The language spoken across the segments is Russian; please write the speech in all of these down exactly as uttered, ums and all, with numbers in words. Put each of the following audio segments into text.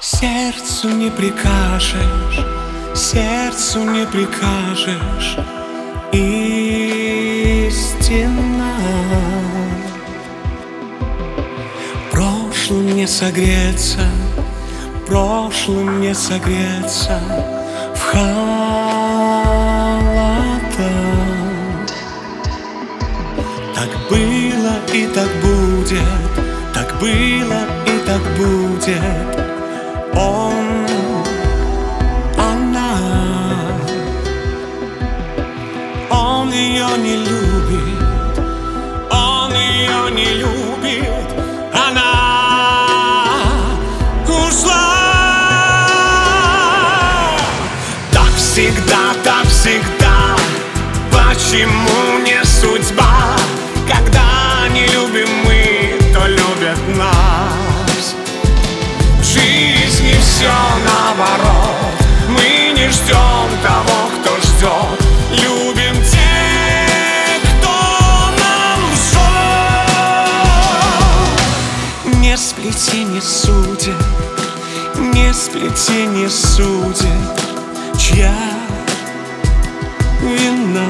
Сердцу не прикажешь, сердцу не прикажешь, истина. Прошлым не согреться, прошлым не согреться в холода. Так было и так будет, так было и так будет. Он, она, он ее не любит, он ее не любит, она ушла. Так всегда, так всегда, почему не судьба? Когда не любим мы, то любят нас. Все наоборот, мы не ждем того, кто ждет. Любим тех, кто нам жжет. Не сплетение судеб, не сплетение судеб, чья вина.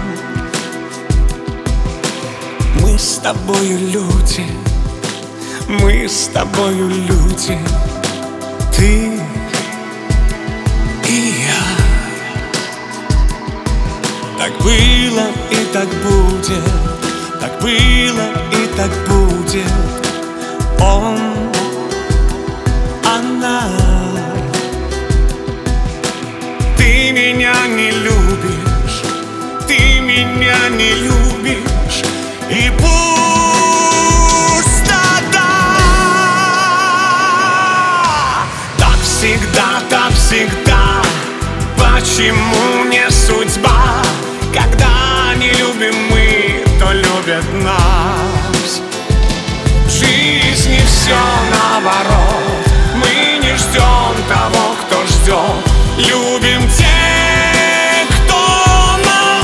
Мы с тобою люди, мы с тобою люди, ты и я. Так было и так будет, так было и так будет. Он, она. Ты меня не любишь, ты меня не любишь, и пусть всегда, так всегда, почему не судьба? Когда не любим мы, то любят нас. В жизни все наоборот, мы не ждем того, кто ждет. Любим тех, кто нам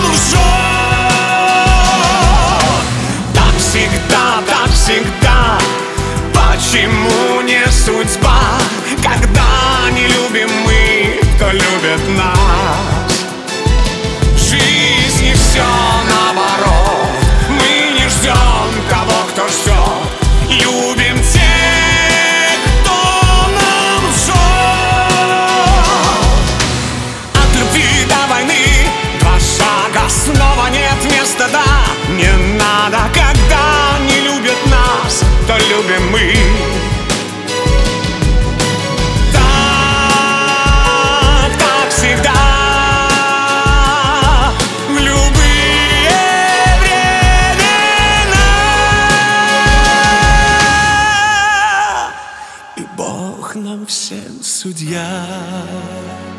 лжет. Так всегда, так всегда, почему не судьба? Когда не любим мы, то любят нас. В жизни все наоборот, мы не ждем того, кто ждет. Любим тех, кто нам жжет. От любви до войны два шага, снова нет места, да. Не надо, когда не любят нас, то любим мы. Бог нам всем судья.